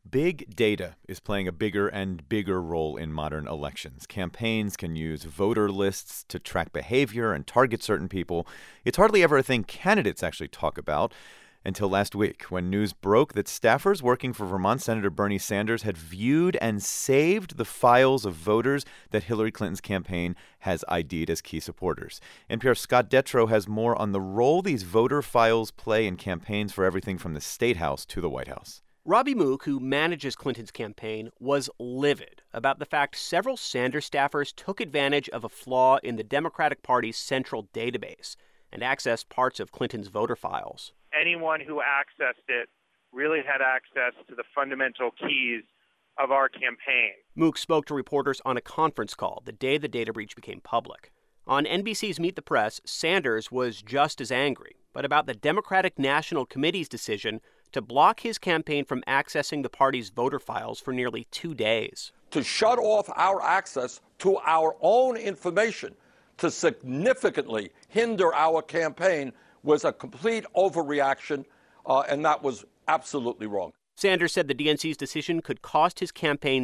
Big data is playing a bigger and bigger role in modern elections. Campaigns can use voter lists to track behavior and target certain people. It's hardly ever a thing candidates actually talk about until last week, when news broke that staffers working for Vermont Senator Bernie Sanders had viewed and saved the files of voters that Hillary Clinton's campaign has ID'd as key supporters. NPR's Scott Detrow has more on the role these voter files play in campaigns for everything from the State House to the White House. Robbie Mook, who manages Clinton's campaign, was livid about the fact several Sanders staffers took advantage of a flaw in the Democratic Party's central database and accessed parts of Clinton's voter files. Anyone who accessed it really had access to the fundamental keys of our campaign. Mook spoke to reporters on a conference call the day the data breach became public. On NBC's Meet the Press, Sanders was just as angry, but about the Democratic National Committee's decision to block his campaign from accessing the party's voter files for nearly 2 days. To shut off our access to our own information to significantly hinder our campaign was a complete overreaction, and that was absolutely wrong. Sanders said the DNC's decision could cost his campaign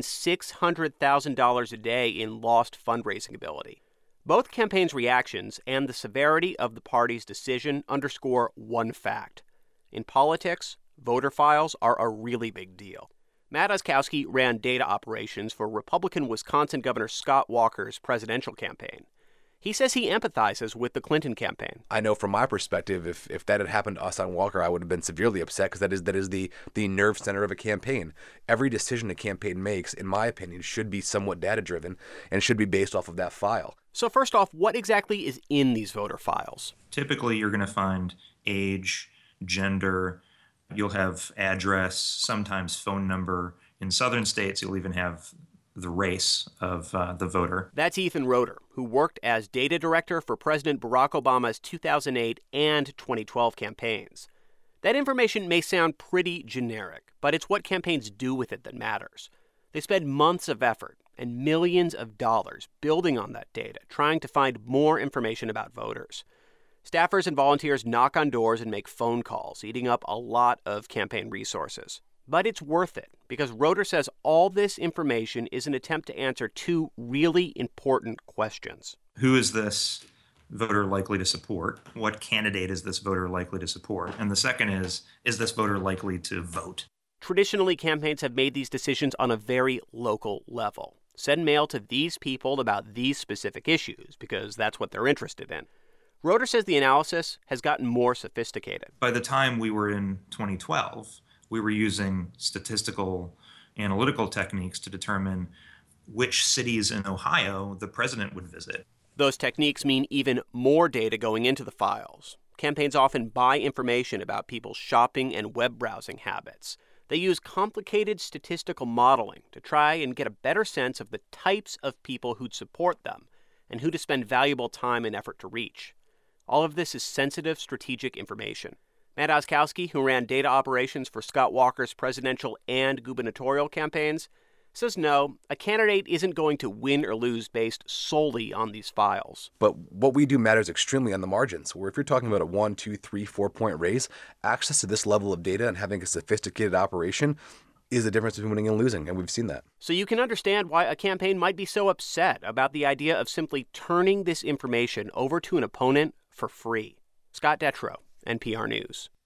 $600,000 a day in lost fundraising ability. Both campaigns' reactions and the severity of the party's decision underscore one fact. In politics, voter files are a really big deal. Matt Oskowski ran data operations for Republican Wisconsin Governor Scott Walker's presidential campaign. He says he empathizes with the Clinton campaign. I know from my perspective, if that had happened to us on Walker, I would have been severely upset because that is the nerve center of a campaign. Every decision a campaign makes, in my opinion, should be somewhat data-driven and should be based off of that file. So first off, what exactly is in these voter files? Typically, you're going to find age, gender, you'll have address, sometimes phone number. In southern states, you'll even have the race of the voter. That's Ethan Roeder, who worked as data director for President Barack Obama's 2008 and 2012 campaigns. That information may sound pretty generic, but it's what campaigns do with it that matters. They spend months of effort and millions of dollars building on that data, trying to find more information about voters. Staffers and volunteers knock on doors and make phone calls, eating up a lot of campaign resources. But it's worth it, because Roeder says all this information is an attempt to answer two really important questions. Who is this voter likely to support? What candidate is this voter likely to support? And the second is this voter likely to vote? Traditionally, campaigns have made these decisions on a very local level. Send mail to these people about these specific issues, because that's what they're interested in. Roeder says the analysis has gotten more sophisticated. By the time we were in 2012, we were using statistical analytical techniques to determine which cities in Ohio the president would visit. Those techniques mean even more data going into the files. Campaigns often buy information about people's shopping and web browsing habits. They use complicated statistical modeling to try and get a better sense of the types of people who'd support them and who to spend valuable time and effort to reach. All of this is sensitive strategic information. Matt Oskowski, who ran data operations for Scott Walker's presidential and gubernatorial campaigns, says no, a candidate isn't going to win or lose based solely on these files. But what we do matters extremely on the margins, where if you're talking about a 1, 2, 3, 4-point race, access to this level of data and having a sophisticated operation is the difference between winning and losing, and we've seen that. So you can understand why a campaign might be so upset about the idea of simply turning this information over to an opponent for free. Scott Detrow, NPR News.